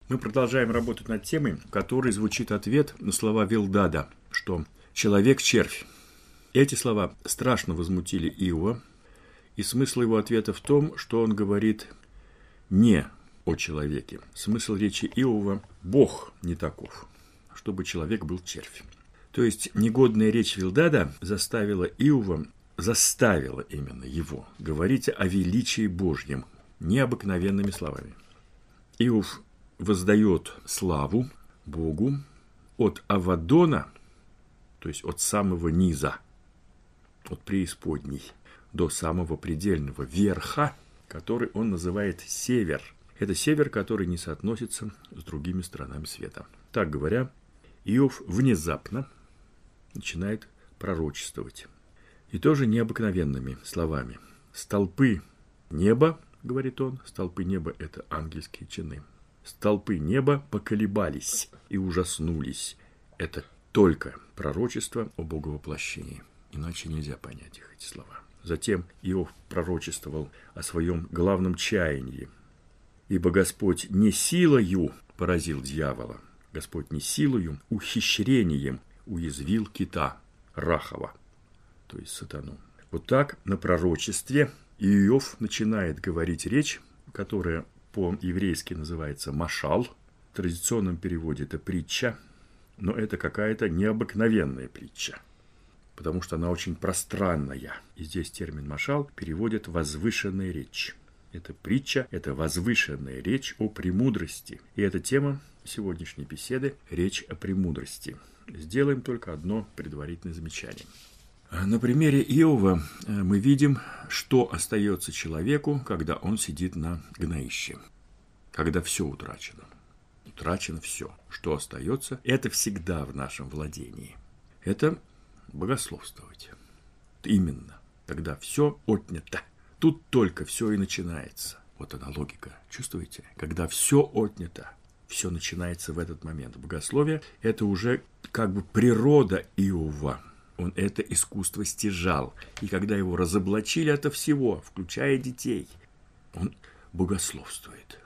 Мы продолжаем работать над темой, в которой звучит ответ на слова Вилдада, что «человек – червь». Эти слова страшно возмутили Иова, и смысл его ответа в том, что он говорит не о человеке. Смысл речи Иова – Бог не таков, чтобы человек был червь. То есть негодная речь Вилдада заставила Иова, заставила именно его говорить о величии Божьем необыкновенными словами. Иов воздает славу Богу от Авадона, то есть от самого низа, от преисподней, до самого предельного верха, который он называет север. Это север, который не соотносится с другими сторонами света. Так говоря, Иов внезапно начинает пророчествовать. И тоже необыкновенными словами. «Столпы неба, — говорит он, — столпы неба — это ангельские чины. Столпы неба поколебались и ужаснулись. Это только пророчество о боговоплощении. Иначе нельзя понять их, эти слова». Затем Иов пророчествовал о своем главном чаянии. «Ибо Господь не силою поразил дьявола, Господь не силою, ухищрением уязвил кита Рахова», то есть сатану. Вот так на пророчестве Иов начинает говорить речь, которая по-еврейски называется машал. В традиционном переводе это притча, но это какая-то необыкновенная притча, потому что она очень пространная. И здесь термин машал переводит «возвышенная речь». Это притча, это возвышенная речь о премудрости. И эта тема сегодняшней беседы – речь о премудрости. Сделаем только одно предварительное замечание. На примере Иова мы видим, что остается человеку, когда он сидит на гноище, когда все утрачено. Утрачено все. Что остается, это всегда в нашем владении. Это богословствовать. Именно, когда все отнято. Тут только все и начинается. Вот она логика. Чувствуете? Когда все отнято, все начинается в этот момент. Богословие – это уже как бы природа Иова. Он это искусство стяжал. И когда его разоблачили ото всего, включая детей, он богословствует.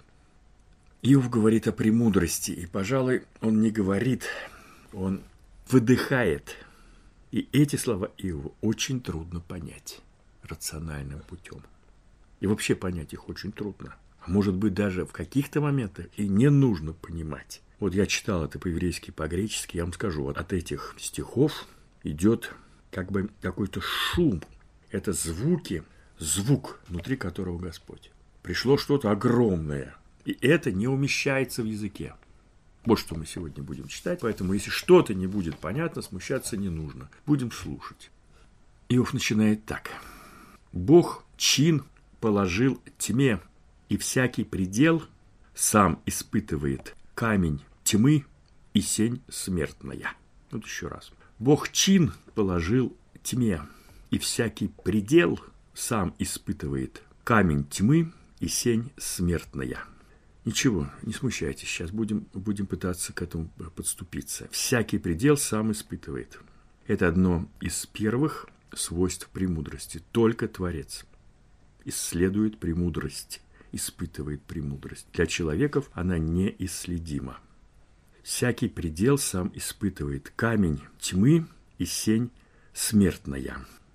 Иов говорит о премудрости. И, пожалуй, он не говорит, он выдыхает. И эти слова Иова очень трудно понять рациональным путем. И вообще понять их очень трудно. А может быть, даже в каких-то моментах и не нужно понимать. Вот я читал это по-еврейски, по-гречески, я вам скажу, вот от этих стихов идет как бы какой-то шум. Это звуки, звук, внутри которого Господь. Пришло что-то огромное, и это не умещается в языке. Вот что мы сегодня будем читать, поэтому если что-то не будет понятно, смущаться не нужно. Будем слушать. Иов начинает так. «Бог чин положил тьме, и всякий предел сам испытывает камень тьмы и сень смертная». Вот еще раз. «Бог чин положил тьме, и всякий предел сам испытывает камень тьмы и сень смертная». Ничего, не смущайтесь, сейчас будем пытаться к этому подступиться. Всякий предел сам испытывает. Это одно из первых свойств премудрости. Только Творец исследует премудрость, испытывает премудрость. Для человеков она неисследима. Всякий предел сам испытывает камень тьмы и сень смертная.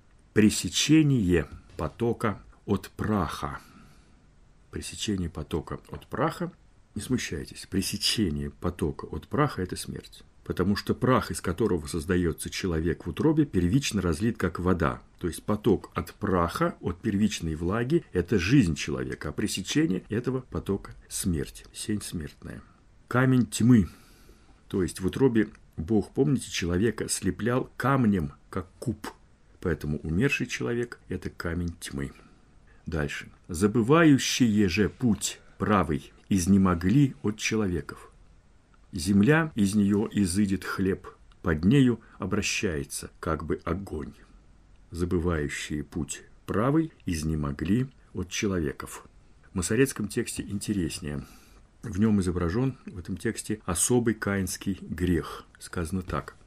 Пресечение потока от праха. Пресечение потока от праха, не смущайтесь, пресечение потока от праха – это смерть. Потому что прах, из которого создается человек в утробе, первично разлит как вода. То есть поток от праха, от первичной влаги – это жизнь человека, а пресечение этого потока – смерть, сень смертная. Камень тьмы, то есть в утробе Бог, помните, человека слеплял камнем, как куб. Поэтому умерший человек – это камень тьмы. Дальше. «Забывающие же путь правый изнемогли от человеков. Земля, из нее изыдет хлеб, под нею обращается, как бы огонь. Забывающие путь правый изнемогли от человеков». В масоретском тексте интереснее. В нем изображен, в этом тексте, особый каинский грех. Сказано так.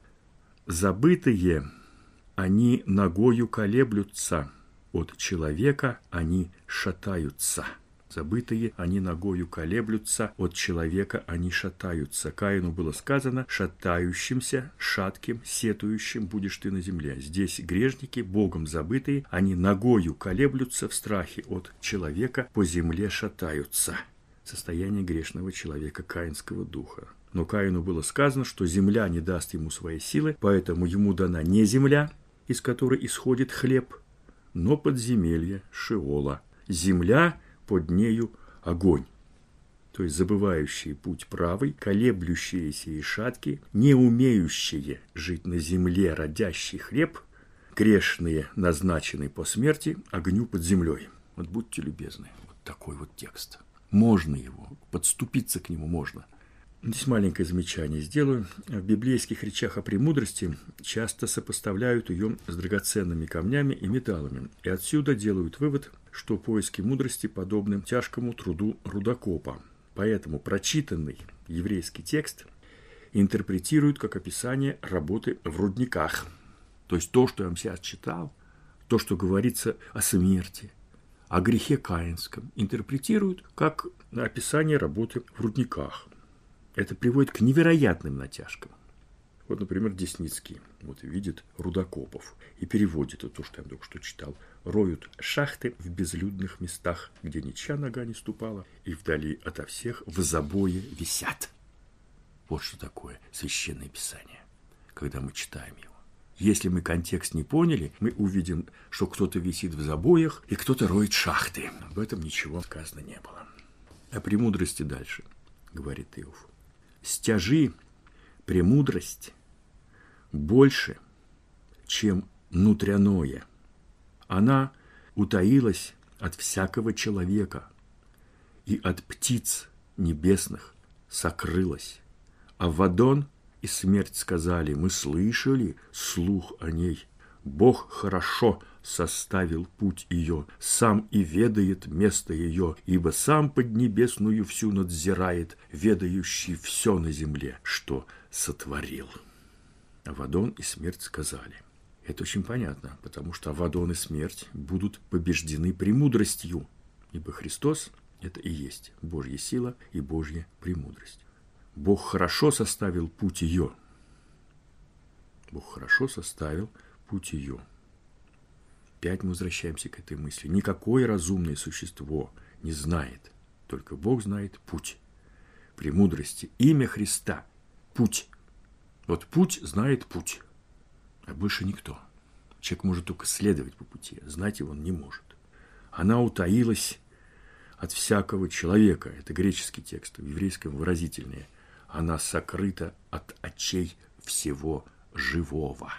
«Забытые они ногою колеблются, от человека они шатаются». Забытые они ногою колеблются, от человека они шатаются. Каину было сказано: шатающимся, шатким, сетующим будешь ты на земле. Здесь грешники, Богом забытые, они ногою колеблются в страхе от человека, по земле шатаются. Состояние грешного человека, каинского духа. Но Каину было сказано, что земля не даст ему своей силы, поэтому ему дана не земля, из которой исходит хлеб, но подземелье Шеола. Земля, под нею огонь. То есть забывающие путь правый, колеблющиеся и шаткие, не умеющие жить на земле родящий хлеб, грешные, назначенные по смерти, огню под землей. Вот будьте любезны, вот такой вот текст. Можно его, подступиться к нему можно. Здесь маленькое замечание сделаю. В библейских речах о премудрости часто сопоставляют ее с драгоценными камнями и металлами. И отсюда делают вывод, что поиски мудрости подобны тяжкому труду рудокопа. Поэтому прочитанный еврейский текст интерпретируют как описание работы в рудниках. То есть то, что я вам сейчас читал, то, что говорится о смерти, о грехе каинском, интерпретируют как описание работы в рудниках. Это приводит к невероятным натяжкам. Вот, например, Десницкий видит рудокопов и переводит то, что я только что читал. Роют шахты в безлюдных местах, где ничья нога не ступала, и вдали ото всех в забое висят. Вот что такое Священное Писание, когда мы читаем его. Если мы контекст не поняли, мы увидим, что кто-то висит в забоях и кто-то роет шахты. Об этом ничего сказано не было. О премудрости дальше, говорит Иов. Стяжи премудрость больше, чем внутряное. Она утаилась от всякого человека и от птиц небесных сокрылась. А Вадон и смерть сказали: мы слышали слух о ней. Бог хорошо составил путь ее, сам и ведает место ее, ибо сам поднебесную всю надзирает, ведающий все на земле, что сотворил. Авадон и смерть сказали. Это очень понятно, потому что Авадон и смерть будут побеждены премудростью, ибо Христос – это и есть Божья сила и Божья премудрость. Бог хорошо составил путь ее. Бог хорошо составил путь ее. Опять мы возвращаемся к этой мысли. Никакое разумное существо не знает, только Бог знает путь. Премудрости. Имя Христа – путь. Вот путь знает путь, а больше никто. Человек может только следовать по пути, а знать его он не может. Она утаилась от всякого человека. Это греческий текст, в еврейском выразительнее. Она сокрыта от очей всего живого.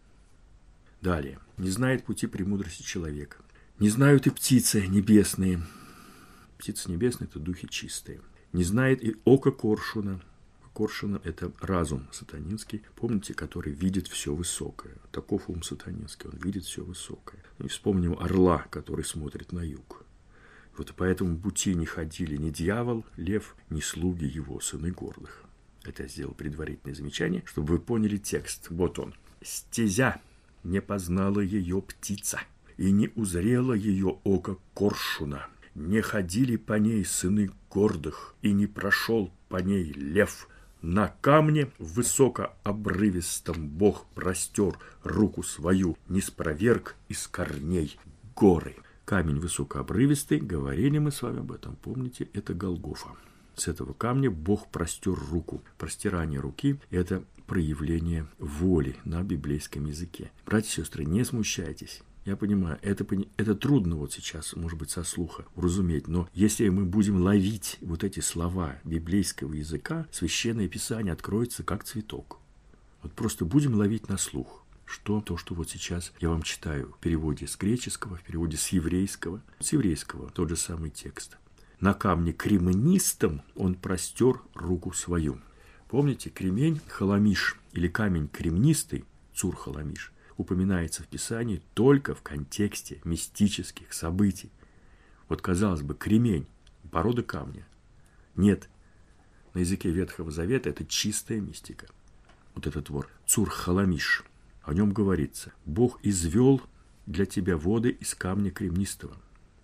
Далее. Не знает пути премудрости человека. Не знают и птицы небесные. Птицы небесные – это духи чистые. Не знает и око коршуна. Коршуна – это разум сатанинский, помните, который видит все высокое. Таков ум сатанинский, он видит все высокое. И вспомним орла, который смотрит на юг. Вот и поэтому пути не ходили ни дьявол, лев, ни слуги его, сыны гордых. Это я сделал предварительное замечание, чтобы вы поняли текст. Вот он. «Стезя не познала ее птица, и не узрела ее око коршуна. Не ходили по ней сыны гордых, и не прошел по ней лев. На камне высокообрывистом Бог простер руку свою, не спроверг из корней горы». Камень высокообрывистый, говорили мы с вами об этом, помните, это Голгофа. С этого камня Бог простер руку. Простирание руки – это проявление воли на библейском языке. Братья и сестры, не смущайтесь. Я понимаю, это трудно вот сейчас, может быть, со слуха уразуметь, но если мы будем ловить вот эти слова библейского языка, Священное Писание откроется как цветок. Вот просто будем ловить на слух. То, что вот сейчас я вам читаю в переводе с греческого, в переводе с еврейского тот же самый текст. На камне кремнистом он простер руку свою. Помните, кремень халамиш или камень кремнистый, цур-халамиш, упоминается в Писании только в контексте мистических событий. Вот, казалось бы, кремень, порода камня. Нет, на языке Ветхого Завета это чистая мистика. Вот этот твор, цур-халамиш. О нем говорится: Бог извел для тебя воды из камня кремнистого.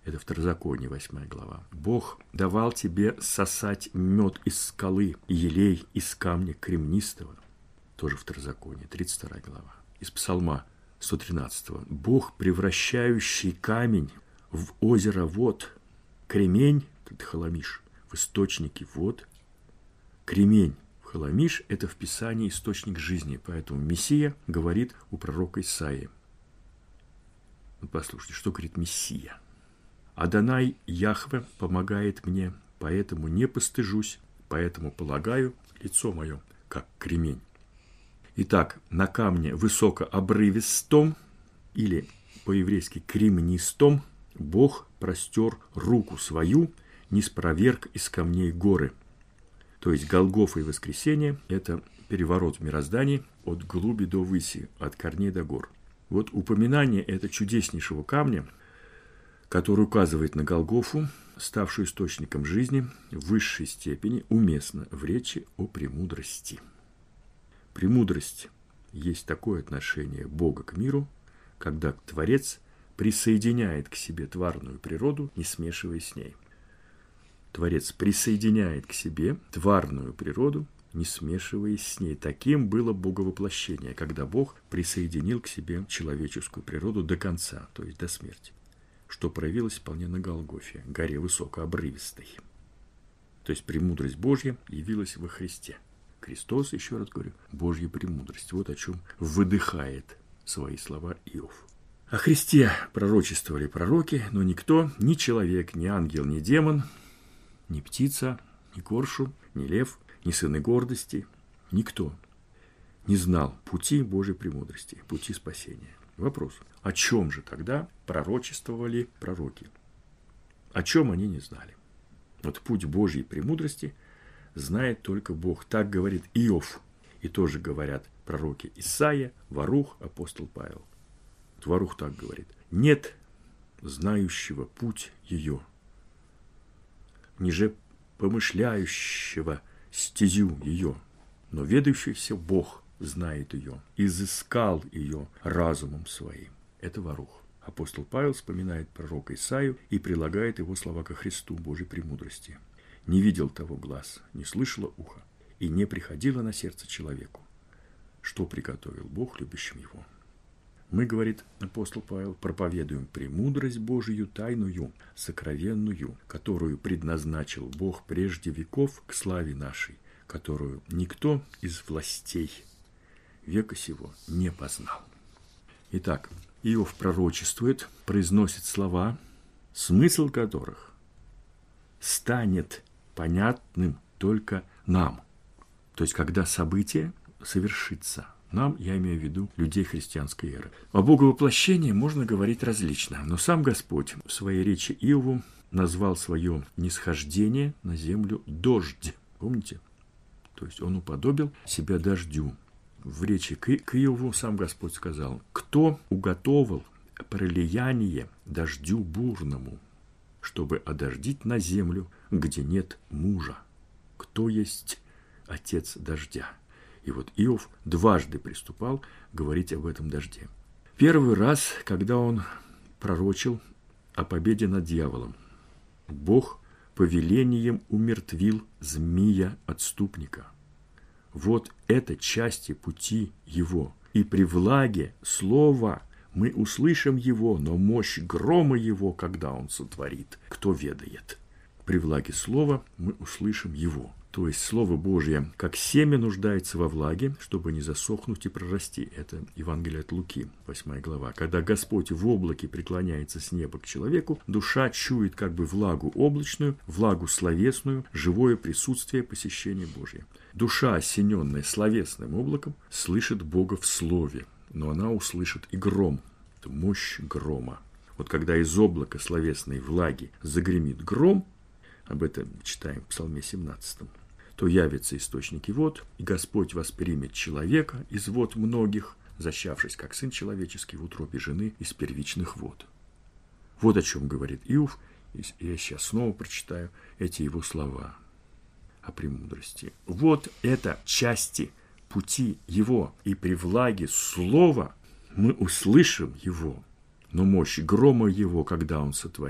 Это Второзаконие, 8 глава. «Бог давал тебе сосать мед из скалы и елей из камня кремнистого». Тоже Второзаконие, 32 глава. Из Псалма 113. «Бог, превращающий камень в озеро вод, кремень, это Халамиш, в источники вод». Кремень в Халамиш – это в Писании источник жизни, поэтому Мессия говорит у пророка Исаии. Вот послушайте, что говорит Мессия. «Адонай Яхве помогает мне, поэтому не постыжусь, поэтому полагаю лицо мое, как кремень». Итак, на камне высокообрывистом, или по-еврейски кремнистом, Бог простер руку свою, низ проверг из камней горы. То есть Голгофа и воскресение – это переворот в мироздании от глуби до выси, от корней до гор. Вот упоминание этого чудеснейшего камня, который указывает на Голгофу, ставшую источником жизни, в высшей степени уместно в речи о премудрости. Премудрость есть такое отношение Бога к миру, когда Творец присоединяет к себе тварную природу, не смешиваясь с ней. Творец присоединяет к себе тварную природу, не смешиваясь с ней. Таким было боговоплощение, когда Бог присоединил к себе человеческую природу до конца, то есть до смерти, что проявилось вполне на Голгофе, горе высокообрывистой. То есть премудрость Божья явилась во Христе. Христос, еще раз говорю, Божья премудрость. Вот о чем выдыхает свои слова Иов. О Христе пророчествовали пророки, но никто, ни человек, ни ангел, ни демон, ни птица, ни коршун, ни лев, ни сыны гордости, никто не знал пути Божьей премудрости, пути спасения. Вопрос, о чем же тогда пророчествовали пророки? О чем они не знали? Вот путь Божьей премудрости знает только Бог. Так говорит Иов. И тоже говорят пророки Исаия, Варух, апостол Павел. Вот Варух так говорит. «Нет знающего путь ее, ниже помышляющего стезю ее, но ведающийся Бог знает ее, изыскал ее разумом своим». Это Варух. Апостол Павел вспоминает пророка Исаию и прилагает его слова ко Христу Божьей премудрости. «Не видел того глаз, не слышало ухо, и не приходило на сердце человеку, что приготовил Бог любящим его». Мы, говорит апостол Павел, проповедуем премудрость Божию тайную, сокровенную, которую предназначил Бог прежде веков к славе нашей, которую никто из властей века сего не познал. Итак, Иов пророчествует, произносит слова, смысл которых станет понятным только нам. То есть, когда событие совершится. Нам, я имею в виду людей христианской эры. О боговоплощении можно говорить различно, но сам Господь в своей речи Иову назвал свое нисхождение на землю дождь. Помните? То есть, он уподобил себя дождю. В речи к Иову сам Господь сказал: «Кто уготовил пролияние дождю бурному, чтобы одождить на землю, где нет мужа? Кто есть отец дождя?» И вот Иов дважды приступал говорить об этом дожде. Первый раз, когда он пророчил о победе над дьяволом. Бог повелением умертвил змия-отступника. Вот это части пути его. И при влаге слова мы услышим его, но мощь грома его, когда он сотворит, кто ведает. При влаге слова мы услышим его. То есть Слово Божье, как семя, нуждается во влаге, чтобы не засохнуть и прорасти. Это Евангелие от Луки, 8 глава. Когда Господь в облаке преклоняется с неба к человеку, душа чует как бы влагу облачную, влагу словесную, живое присутствие, посещение Божье. Душа, осененная словесным облаком, слышит Бога в Слове, но она услышит и гром. Это мощь грома. Вот когда из облака словесной влаги загремит гром, об этом читаем в Псалме 17, то явятся источники вод, и Господь воспримет человека из вод многих, зачавшись, как сын человеческий, в утробе жены из первичных вод. Вот о чем говорит Иов, и я сейчас снова прочитаю эти его слова о премудрости. Вот это части пути его, и при влаге слова мы услышим его, но мощь грома его, когда он сотворит,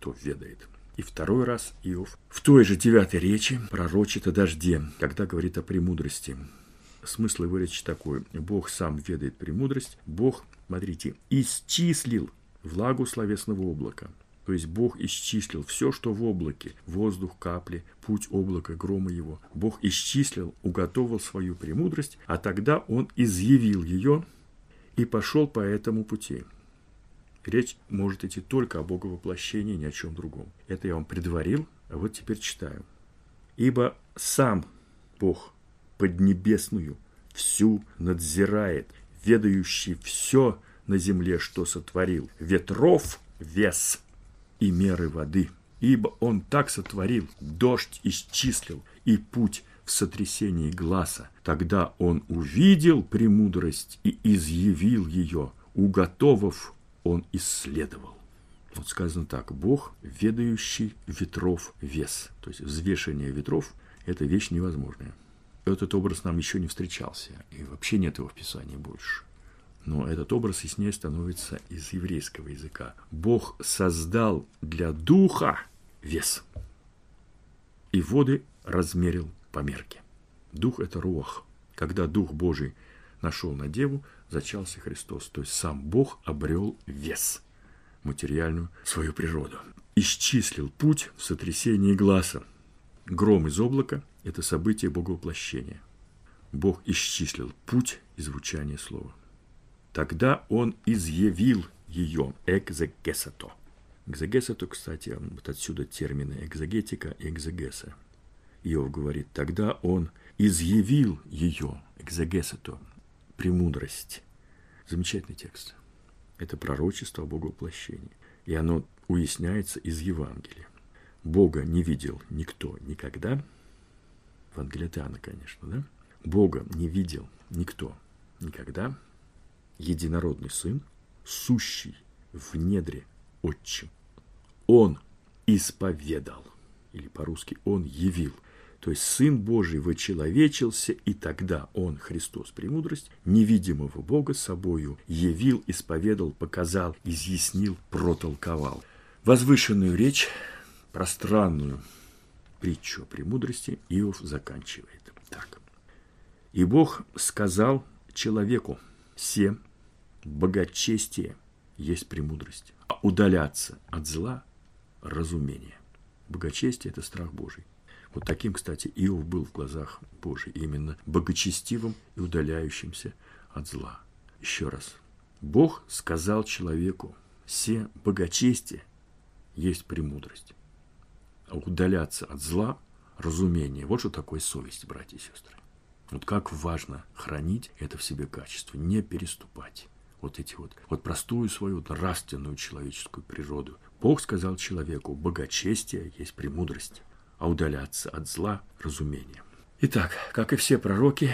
кто ведает. И второй раз Иов в той же 9 речи пророчит о дожде, когда говорит о премудрости. Смысл его речи такой: Бог сам ведает премудрость. Бог, смотрите, исчислил влагу словесного облака. То есть Бог исчислил все, что в облаке: воздух, капли, путь облака, грома его. Бог исчислил, уготовил свою премудрость, а тогда Он изъявил ее и пошел по этому пути. Речь может идти только о Боговоплощении, ни о чем другом. Это я вам предварил, а вот теперь читаю. «Ибо сам Бог поднебесную всю надзирает, ведающий все на земле, что сотворил, ветров вес и меры воды. Ибо Он так сотворил, дождь исчислил и путь в сотрясении гласа. Тогда Он увидел премудрость и изъявил ее, уготовав, Он исследовал». Вот сказано так: Бог, ведающий ветров вес. То есть взвешивание ветров – это вещь невозможная. Этот образ нам еще не встречался, и вообще нет его в Писании больше. Но этот образ яснее становится из еврейского языка. Бог создал для духа вес, и воды размерил по мерке. Дух – это руах. Когда Дух Божий нашел на деву, зачался Христос. То есть сам Бог обрел вес, материальную свою природу. Исчислил путь в сотрясении гласа. Гром из облака – это событие Боговоплощения. Бог исчислил путь и звучание слова. Тогда Он изъявил ее, экзегесато. Экзегесато, кстати, вот отсюда термины экзегетика и экзегеса. Иов говорит: тогда Он изъявил ее, экзегесато, премудрость. Замечательный текст. Это пророчество о Боговоплощении. И оно уясняется из Евангелия. Бога не видел никто никогда. Евангелие от Иоанна, конечно, да? Бога не видел никто никогда. Единородный Сын, сущий в недре Отчим. Он исповедал, или по-русски Он явил. То есть Сын Божий вочеловечился, и тогда Он, Христос, премудрость, невидимого Бога собою явил, исповедал, показал, изъяснил, протолковал. Возвышенную речь, пространную притчу о премудрости Иов заканчивает так. «И Бог сказал человеку: се богочестие есть премудрость, а удаляться от зла – разумение». Богочестие – это страх Божий. Вот таким, кстати, Иов был в глазах Божьих, именно богочестивым и удаляющимся от зла. Еще раз. Бог сказал человеку: се богочестие есть премудрость, а удаляться от зла – разумение. Вот что такое совесть, братья и сестры. Вот как важно хранить это в себе качество, не переступать вот эти вот простую свою нравственную человеческую природу. Бог сказал человеку: богочестие есть премудрость, а удаляться от зла – разумение. Итак, как и все пророки,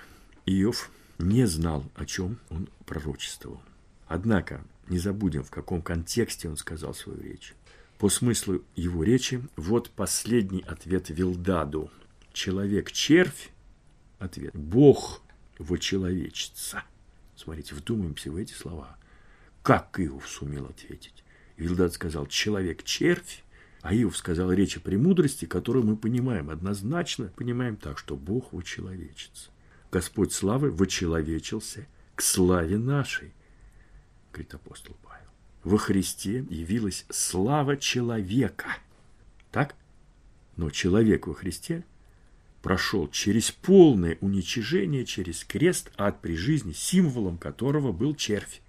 Иов не знал, о чем он пророчествовал. Однако не забудем, в каком контексте он сказал свою речь. По смыслу его речи, вот последний ответ Вилдаду. Человек-червь – ответ. Бог вочеловечится. Смотрите, вдумаемся в эти слова. Как Иов сумел ответить? Вилдад сказал: человек-червь, а Иов сказал речь о премудрости, которую мы понимаем, однозначно понимаем так, что Бог вочеловечится. Господь славы вочеловечился к славе нашей, говорит апостол Павел. Во Христе явилась слава человека. Так? Но человек во Христе прошел через полное уничижение, через крест, ад при жизни, символом которого был червь.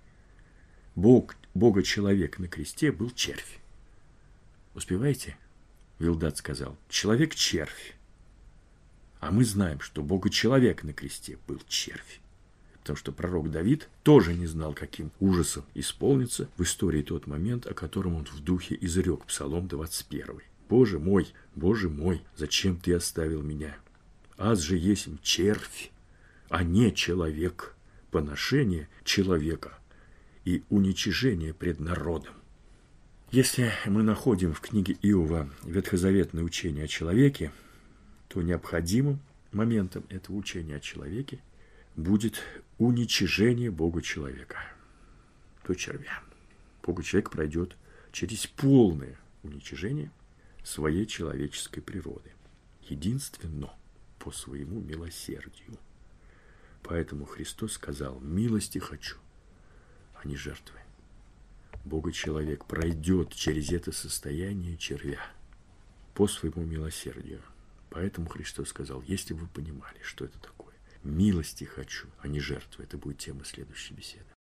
Бога-человек на кресте был червь. Успеваете? Вилдад сказал: человек-червь. А мы знаем, что Бога-человек на кресте был червь. Потому что пророк Давид тоже не знал, каким ужасом исполнится в истории тот момент, о котором он в духе изрек, Псалом 21. Боже мой, зачем ты оставил меня? Аз же есмь червь, а не человек, поношение человека и уничижение пред народом. Если мы находим в книге Иова ветхозаветное учение о человеке, то необходимым моментом этого учения о человеке будет уничижение Бога-человека, то червя. Бога-человек пройдет через полное уничижение своей человеческой природы, единственно по своему милосердию. Поэтому Христос сказал: «Милости хочу, а не жертвы». Бога-человек пройдет через это состояние червя по своему милосердию. Поэтому Христос сказал: если бы вы понимали, что это такое, милости хочу, а не жертвы. Это будет тема следующей беседы.